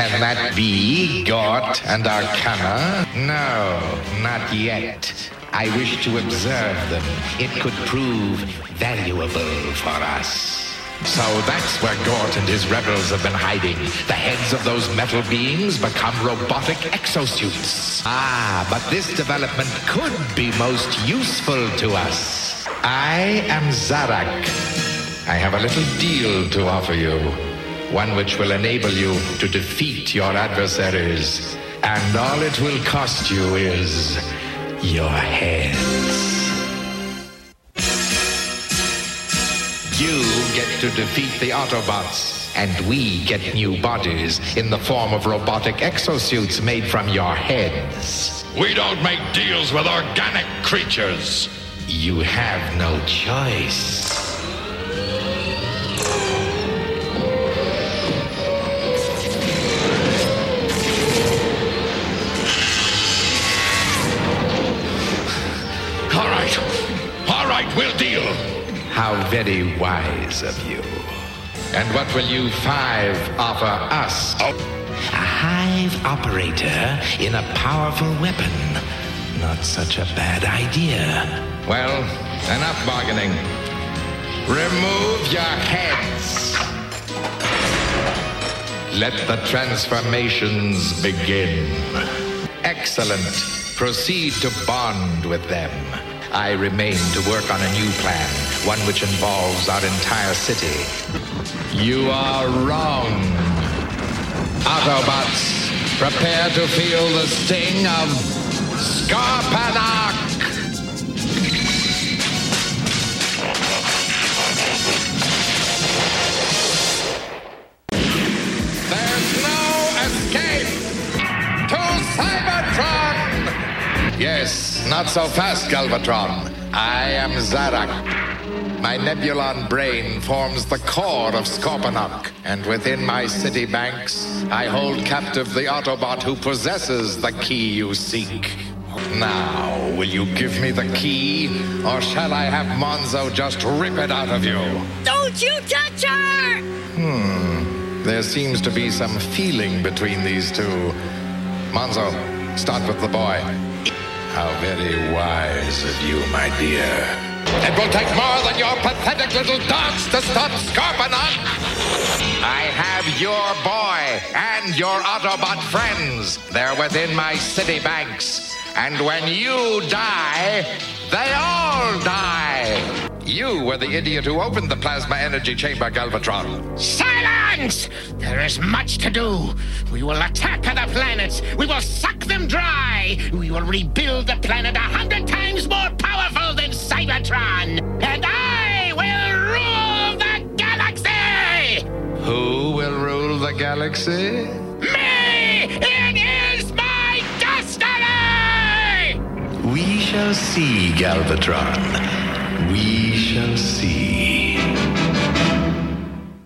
Can that be Gort and Arcana? No, not yet. I wish to observe them. It could prove valuable for us. So that's where Gort and his rebels have been hiding. The heads of those metal beings become robotic exosuits. But this development could be most useful to us. I am Zarak. I have a little deal to offer you. One which will enable you to defeat your adversaries. And all it will cost you is your heads. You get to defeat the Autobots, and we get new bodies in the form of robotic exosuits made from your heads. We don't make deals with organic creatures. You have no choice. All right, we'll deal. How very wise of you. And what will you five offer us? A hive operator in a powerful weapon. Not such a bad idea. Well, enough bargaining. Remove your heads. Let the transformations begin. Excellent. Proceed to bond with them. I remain to work on a new plan, one which involves our entire city. You are wrong. Autobots, prepare to feel the sting of Scorponok! There's no escape to Cybertron! Yes, not so fast, Galvatron. I am Zarak. My Nebulon brain forms the core of Scorponok, and within my city banks, I hold captive the Autobot who possesses the key you seek. Now, will you give me the key, or shall I have Monzo just rip it out of you? Don't you touch her! There seems to be some feeling between these two. Monzo, start with the boy. How very wise of you, my dear. It will take more than your pathetic little dogs to stop Scorponok! I have your boy and your Autobot friends. They're within my city banks. And when you die, they all die! You were the idiot who opened the plasma energy chamber, Galvatron. Silence! There is much to do. We will attack other planets. We will suck them dry. We will rebuild the planet 100 times more powerful than Cybertron. And I will rule the galaxy! Who will rule the galaxy? Me! It is my destiny! We shall see, Galvatron. We shall see.